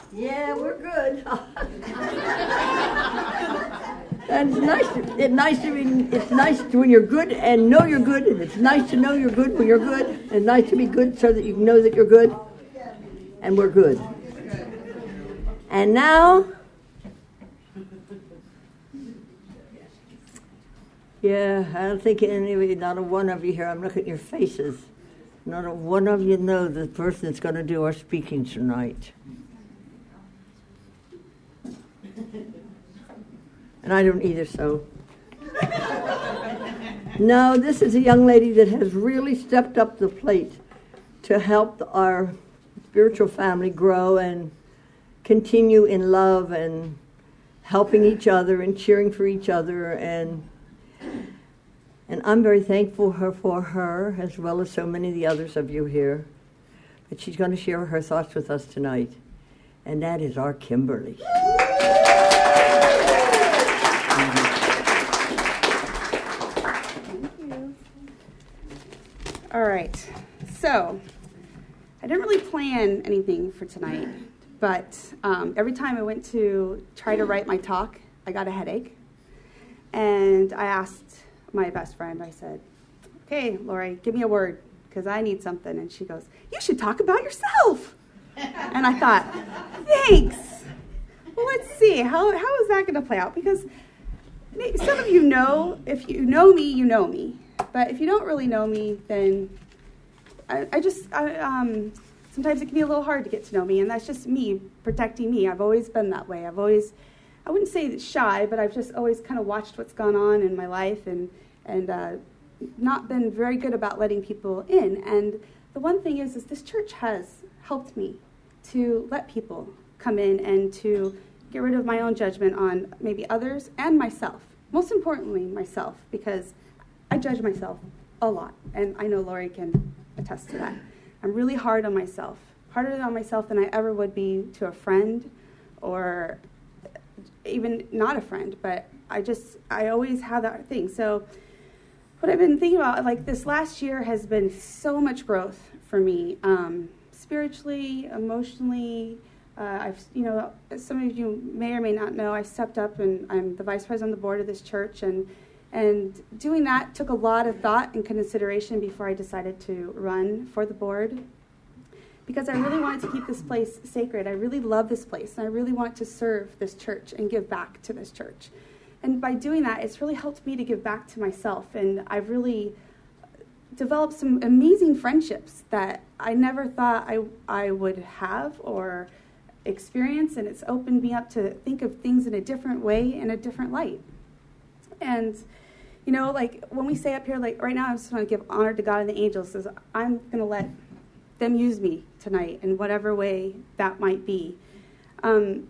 Yeah, we're good. And it's nice when you're good and know you're good. And it's nice to know you're good when you're good. And it's nice to be good so that you know that you're good. And we're good. And now, yeah, I don't think any of you, not a one of you here, I'm looking at your faces. Not a one of you know the person that's going to do our speaking tonight. And I don't either, so. No, this is a young lady that has really stepped up the plate to help our spiritual family grow and continue in love and helping each other and cheering for each other. And I'm very thankful for her, as well as so many of the others of you here. But she's going to share her thoughts with us tonight. And that is our Kimberly. All right, so I didn't really plan anything for tonight, but every time I went to try to write my talk, I got a headache. And I asked my best friend, I said, okay, Lori, give me a word, because I need something. And she goes, you should talk about yourself. And I thought, thanks. Well, let's see, how is that going to play out? Because some of you know, if you know me, you know me. But if you don't really know me, then sometimes it can be a little hard to get to know me, and that's just me protecting me. I've always been that way. I wouldn't say shy, but I've just always kind of watched what's gone on in my life and not been very good about letting people in. And the one thing is this church has helped me to let people come in and to get rid of my own judgment on maybe others and myself. Most importantly, myself, because I judge myself a lot, and I know Lori can attest to that. I'm really hard on myself, harder on myself than I ever would be to a friend or even not a friend, but I always have that thing. So what I've been thinking about, like this last year has been so much growth for me, spiritually, emotionally. Some of you may or may not know, I stepped up and I'm the vice president on the board of this church, and doing that took a lot of thought and consideration before I decided to run for the board, because I really wanted to keep this place sacred. I really love this place, and I really want to serve this church and give back to this church. And by doing that, it's really helped me to give back to myself, and I've really developed some amazing friendships that I never thought I would have or experience, and it's opened me up to think of things in a different way, in a different light. And like when we say up here, like right now, I just want to give honor to God and the angels. So I'm going to let them use me tonight in whatever way that might be. So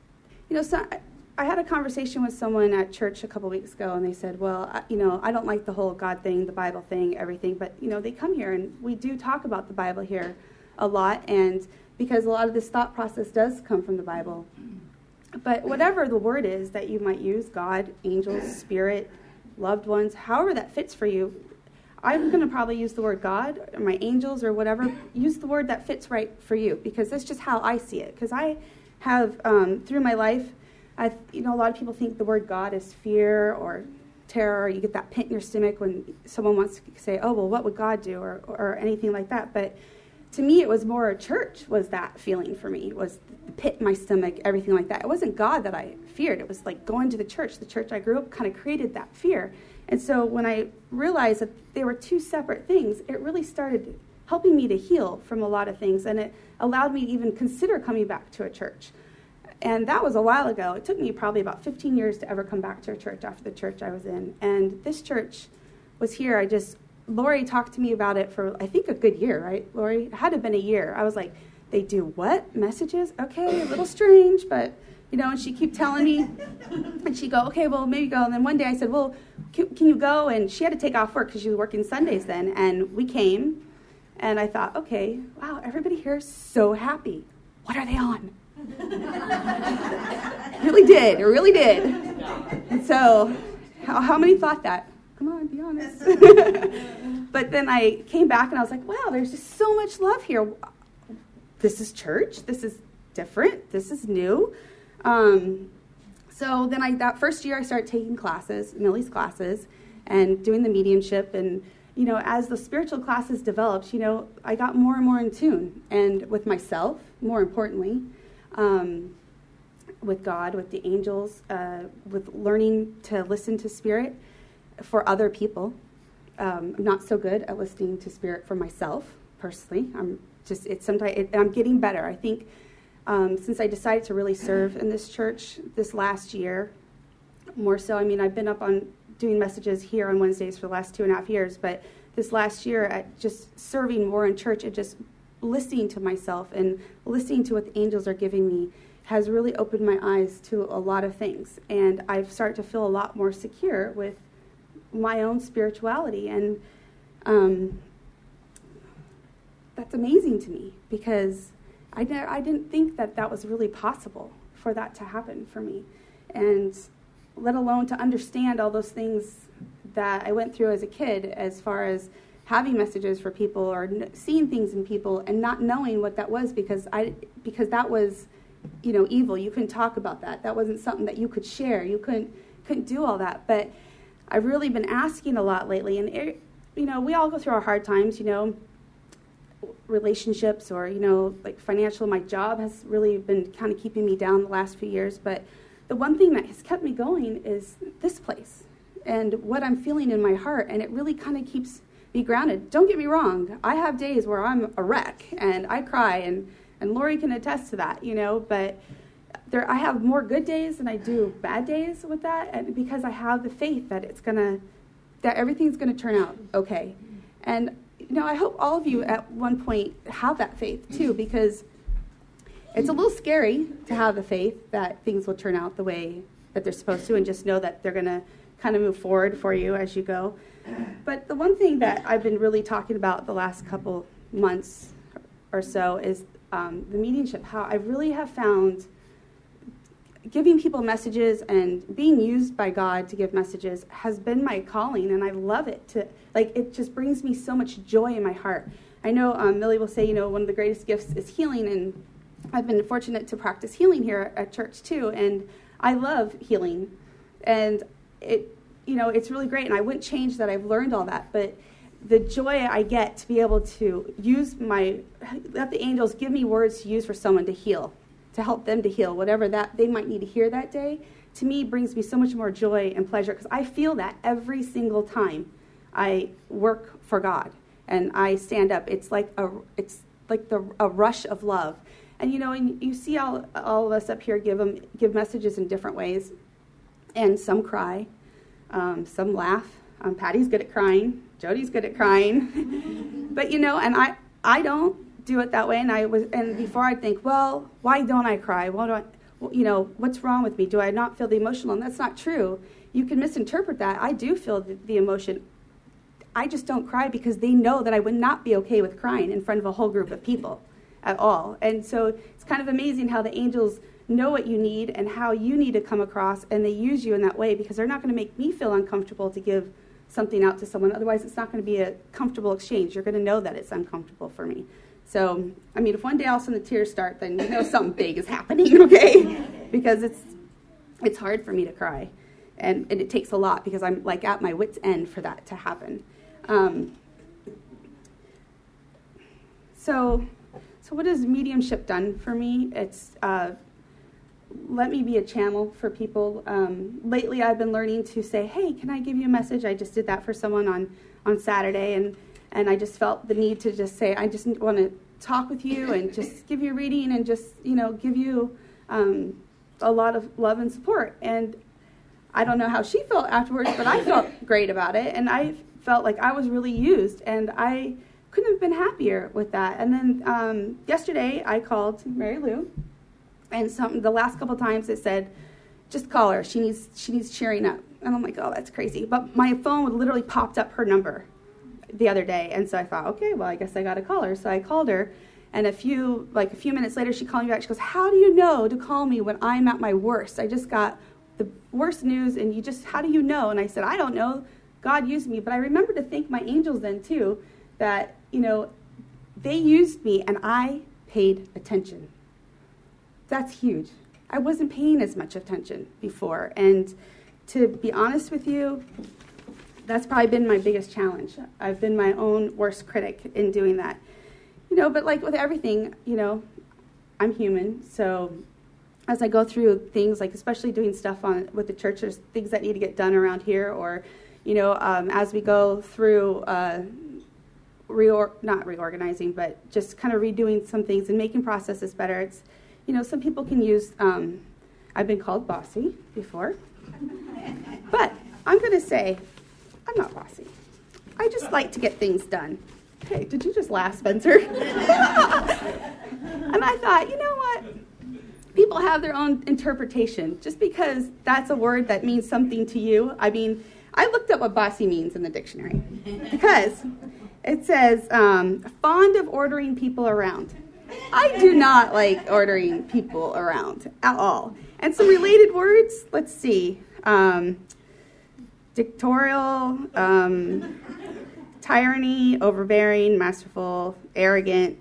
I had a conversation with someone at church a couple weeks ago, and they said, well, I don't like the whole God thing, the Bible thing, everything, but, they come here, and we do talk about the Bible here a lot, and because a lot of this thought process does come from the Bible. But whatever the word is that you might use, God, angels, spirit, loved ones, however that fits for you, I'm going to probably use the word God or my angels or whatever. Use the word that fits right for you, because that's just how I see it. Because I have, through my life, a lot of people think the word God is fear or terror. You get that pit in your stomach when someone wants to say, oh, well, what would God do, or anything like that. But to me, it was more church was that feeling for me, was the pit in my stomach, everything like that. It wasn't God that I feared. It was like going to the church. The church I grew up kind of created that fear. And so when I realized that they were two separate things, it really started helping me to heal from a lot of things. And it allowed me to even consider coming back to a church. And that was a while ago. It took me probably about 15 years to ever come back to a church after the church I was in. And this church was here. Lori talked to me about it for, I think, a good year, right, Lori? It had to have been a year. I was like, they do what? Messages? Okay, a little strange, but, and she kept telling me, and she'd go, okay, well, maybe go. And then one day I said, well, can you go? And she had to take off work because she was working Sundays then. And we came, and I thought, okay, wow, everybody here is so happy. What are they on? It really did. And so, how many thought that? Come on, be honest. But then I came back and I was like, wow, there's just so much love here. This is church. This is different. This is new. So then that first year I started taking classes, Millie's classes, and doing the mediumship. And, as the spiritual classes developed, I got more and more in tune. And with myself, more importantly, with God, with the angels, with learning to listen to spirit for other people. I'm not so good at listening to spirit for myself, personally. I'm getting better. I think since I decided to really serve in this church this last year, more so, I've been up on doing messages here on Wednesdays for the last 2.5 years, but this last year at just serving more in church and just listening to myself and listening to what the angels are giving me has really opened my eyes to a lot of things. And I've started to feel a lot more secure with my own spirituality. And that's amazing to me, because I didn't think that was really possible for that to happen for me. And let alone to understand all those things that I went through as a kid, as far as having messages for people or seeing things in people and not knowing what that was, because that was, evil. You couldn't talk about that. That wasn't something that you could share. You couldn't do all that. But I've really been asking a lot lately, and we all go through our hard times, relationships or, like financial. My job has really been kind of keeping me down the last few years, but the one thing that has kept me going is this place and what I'm feeling in my heart, and it really kind of keeps me grounded. Don't get me wrong. I have days where I'm a wreck and I cry, and Lori can attest to that, but I have more good days than I do bad days with that, and because I have the faith that that everything's going to turn out okay. And, I hope all of you at one point have that faith too, because it's a little scary to have the faith that things will turn out the way that they're supposed to, and just know that they're going to kind of move forward for you as you go. But the one thing that I've been really talking about the last couple months or so is the mediumship, how I really have found giving people messages and being used by God to give messages has been my calling, and I love it. It just brings me so much joy in my heart. I know Millie will say, one of the greatest gifts is healing, and I've been fortunate to practice healing here at church too, and I love healing, and it's really great, and I wouldn't change that. I've learned all that, but the joy I get to be able to let the angels give me words to use for someone to heal, to help them to heal, whatever that they might need to hear that day, to me brings me so much more joy and pleasure, because I feel that every single time I work for God and I stand up. It's like a rush of love. And and you see all of us up here give messages in different ways, and some cry, some laugh. Patty's good at crying. Jody's good at crying. But and I don't do it that way. And before I'd think, well, why don't I cry? What's wrong with me? Do I not feel the emotional? And that's not true. You can misinterpret that. I do feel the emotion. I just don't cry because they know that I would not be okay with crying in front of a whole group of people at all. And so it's kind of amazing how the angels know what you need and how you need to come across, and they use you in that way, because they're not going to make me feel uncomfortable to give something out to someone. Otherwise, it's not going to be a comfortable exchange. You're going to know that it's uncomfortable for me. So, if one day all of a sudden the tears start, then something big is happening, okay? Because it's hard for me to cry. And it takes a lot, because I'm at my wit's end for that to happen. So what has mediumship done for me? It's let me be a channel for people. Lately, I've been learning to say, hey, can I give you a message? I just did that for someone on Saturday, and I just felt the need to just say, I just want to talk with you and just give you a reading and just, give you a lot of love and support. And I don't know how she felt afterwards, but I felt great about it, and I felt like I was really used, and I couldn't have been happier with that. And then yesterday, I called Mary Lou, and the last couple times it said, just call her. She needs cheering up. And I'm like, oh, that's crazy. But my phone literally popped up her number the other day, and so I thought, okay, well, I guess I got to call her. So I called her, and a few minutes later, she called me back. She goes, how do you know to call me when I'm at my worst? I just got the worst news, and how do you know? And I said, I don't know. God used me. But I remember to thank my angels then, too, that, they used me, and I paid attention. that's huge. I wasn't paying as much attention before. And to be honest with you, that's probably been my biggest challenge. I've been my own worst critic in doing that. But like with everything, I'm human. So as I go through things, like especially doing stuff with the church, there's things that need to get done around here, or, as we go through not reorganizing, but just kind of redoing some things and making processes better. It's, some people can use, I've been called bossy before, but I'm going to say I'm not bossy. I just like to get things done. Hey, did you just laugh, Spencer? And I thought, you know what? People have their own interpretation. Just because that's a word that means something to you. I mean, I looked up what bossy means in the dictionary because it says fond of ordering people around. I do not like ordering people around at all. And some related words, let's see. Dictatorial, tyranny, overbearing, masterful, arrogant.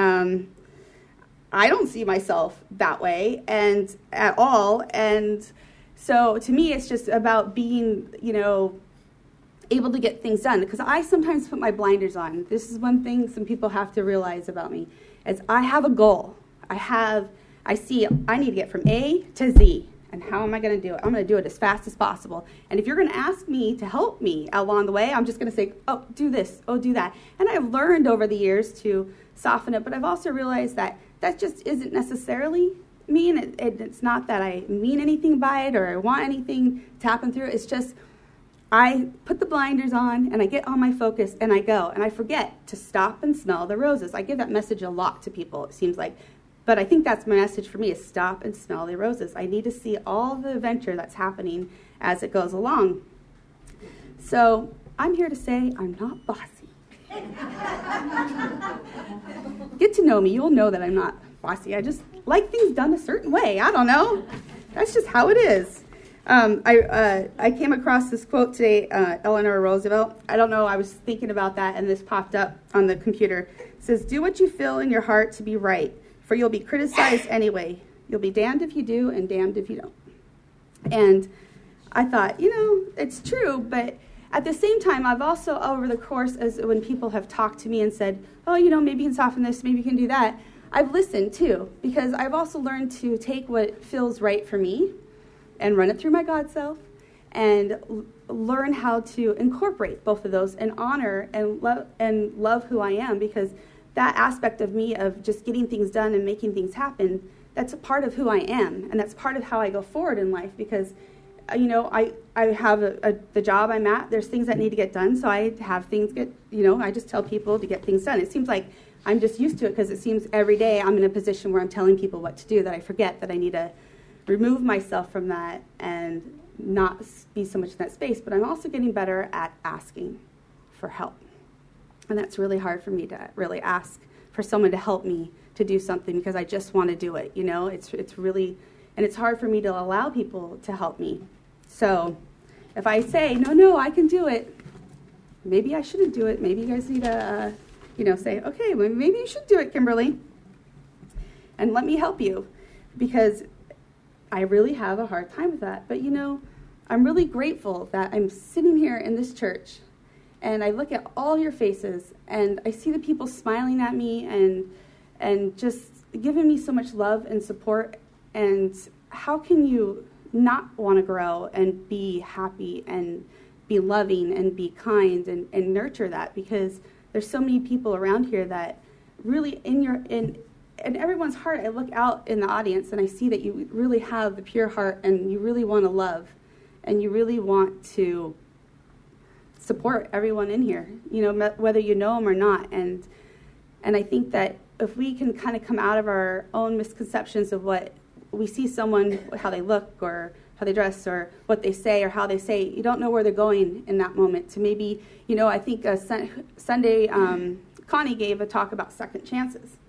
I don't see myself that way and at all. And so to me, it's just about being, able to get things done. Because I sometimes put my blinders on. This is one thing some people have to realize about me, is I have a goal. I see I need to get from A to Z. And how am I going to do it? I'm going to do it as fast as possible. And if you're going to ask me to help me along the way, I'm just going to say, oh, do this, oh, do that. And I've learned over the years to soften it, but I've also realized that just isn't necessarily me, and it's not that I mean anything by it or I want anything to happen through it. It's just I put the blinders on and I get on my focus and I go, and I forget to stop and smell the roses. I give that message a lot to people, it seems like. But I think that's my message for me, is stop and smell the roses. I need to see all the adventure that's happening as it goes along. So I'm here to say I'm not bossy. Get to know me. You'll know that I'm not bossy. I just like things done a certain way. I don't know. That's just how it is. I came across this quote today, Eleanor Roosevelt. I don't know. I was thinking about that, and this popped up on the computer. It says, "Do what you feel in your heart to be right, for you'll be criticized anyway. You'll be damned if you do and damned if you don't." And I thought, it's true, but at the same time, I've also, over the course, as when people have talked to me and said, oh, maybe you can soften this, maybe you can do that, I've listened too, because I've also learned to take what feels right for me and run it through my God self and learn how to incorporate both of those and honor and love who I am, because that aspect of me of just getting things done and making things happen, that's a part of who I am, and that's part of how I go forward in life, because I have the job I'm at. There's things that need to get done, so I have things I just tell people to get things done. It seems like I'm just used to it, because it seems every day I'm in a position where I'm telling people what to do, that I forget that I need to remove myself from that and not be so much in that space. But I'm also getting better at asking for help. And that's really hard for me to really ask for someone to help me to do something, because I just want to do it. It's really, and it's hard for me to allow people to help me. So if I say, no, I can do it, maybe I shouldn't do it. Maybe you guys need to, say, okay, well, maybe you should do it, Kimberly, and let me help you, because I really have a hard time with that. But, I'm really grateful that I'm sitting here in this church, and I look at all your faces, and I see the people smiling at me and just giving me so much love and support. And how can you not want to grow and be happy and be loving and be kind and nurture that? Because there's so many people around here that really in everyone's heart, I look out in the audience and I see that you really have the pure heart, and you really want to love, and you really want to support everyone in here, whether you know them or not. And I think that if we can kind of come out of our own misconceptions of what we see someone, how they look or how they dress or what they say or how they say, you don't know where they're going in that moment. To maybe, I think Sunday, Connie gave a talk about second chances.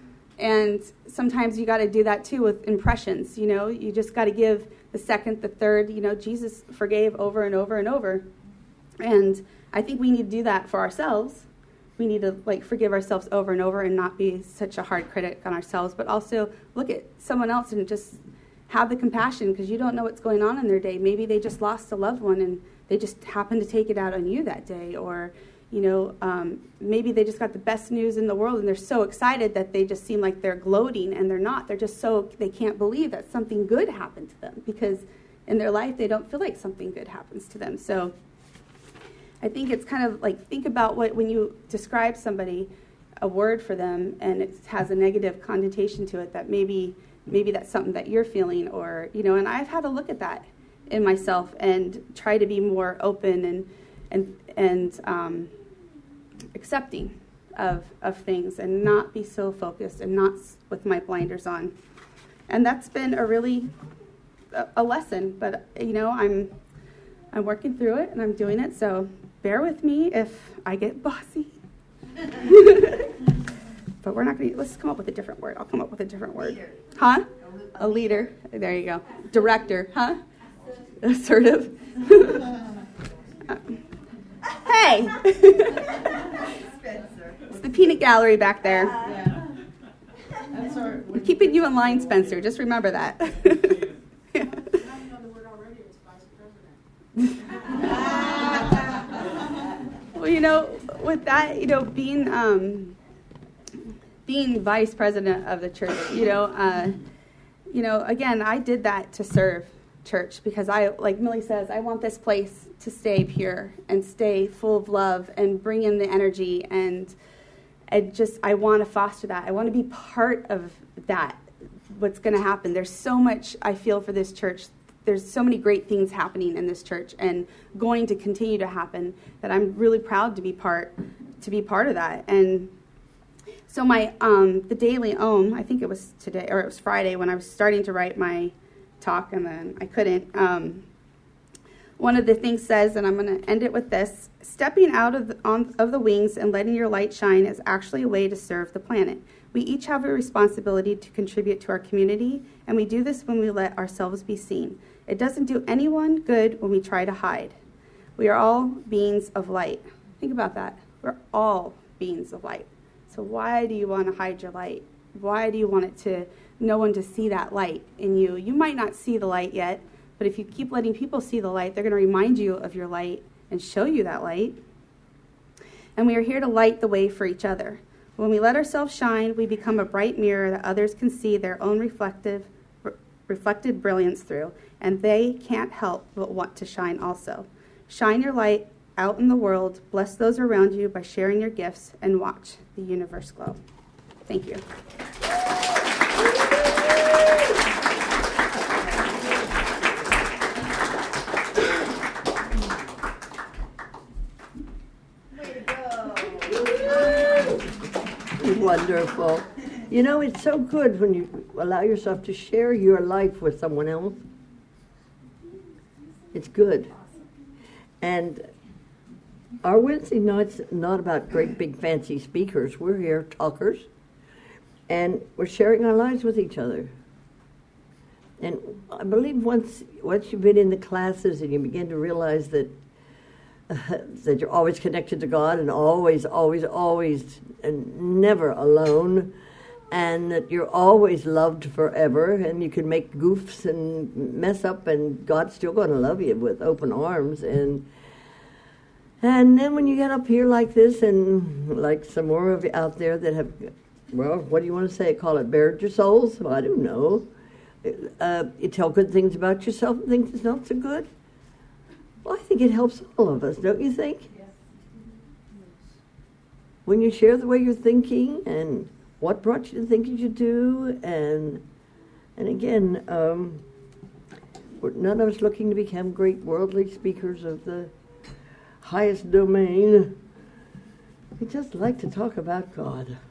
And sometimes you got to do that too with impressions. You just got to give the second, the third. Jesus forgave over and over and over. And I think we need to do that for ourselves. we need to like forgive ourselves over and over and not be such a hard critic on ourselves, but also look at someone else and just have the compassion, because you don't know what's going on in their day. Maybe they just lost a loved one and they just happened to take it out on you that day, or maybe they just got the best news in the world and they're so excited that they just seem like they're gloating, and they're not. They're just they can't believe that something good happened to them, because in their life they don't feel like something good happens to them. So I think it's kind of like, think about when you describe somebody, a word for them, and it has a negative connotation to it, that maybe that's something that you're feeling, or, and I've had to look at that in myself and try to be more open and accepting of things, and not be so focused and not with my blinders on. And that's been a lesson, but I'm working through it and I'm doing it, so bear with me if I get bossy. But we're not going to, let's come up with a different word. I'll come up with a different word. Leader. Huh? A leader. There you go. Director. Huh? Assertive. Hey! It's the peanut gallery back there. That's our, I'm keeping you in line, Spencer. Just remember that. Now you know the word already. It's vice president. Well, with that, being vice president of the church, again, I did that to serve church, because like Millie says, I want this place to stay pure and stay full of love and bring in the energy, and I want to foster that. I want to be part of that, what's going to happen. There's so much I feel for this church. There's so many great things happening in this church and going to continue to happen, that I'm really proud to be part of that. And so my the Daily Ohm, I think it was today, or it was Friday, when I was starting to write my talk, and then I couldn't. One of the things says, and I'm going to end it with this: stepping out of the wings and letting your light shine is actually a way to serve the planet. We each have a responsibility to contribute to our community, and we do this when we let ourselves be seen. It doesn't do anyone good when we try to hide. We are all beings of light. Think about that. We're all beings of light. So why do you want to hide your light? Why do you want no one to see that light in you? You might not see the light yet, but if you keep letting people see the light, they're going to remind you of your light and show you that light. And we are here to light the way for each other. When we let ourselves shine, we become a bright mirror that others can see their own reflected brilliance through, and they can't help but want to shine also. Shine your light out in the world, bless those around you by sharing your gifts, and watch the universe glow. Thank you. Wonderful. It's so good when you allow yourself to share your life with someone else. It's good. And our Wednesday night's not about great big fancy speakers. We're here talkers, and we're sharing our lives with each other. And I believe once you've been in the classes and you begin to realize that that you're always connected to God, and always, and never alone, and that you're always loved forever, and you can make goofs and mess up, and God's still going to love you with open arms. And then when you get up here like this, and like some more of you out there that have, well, what do you want to say? Call it bared your souls? Well, I don't know. You tell good things about yourself and things that's not so good. Well, I think it helps all of us, don't you think? Yes. When you share the way you're thinking and what brought you to think you do, and again, we're none of us looking to become great worldly speakers of the highest domain. We just like to talk about God.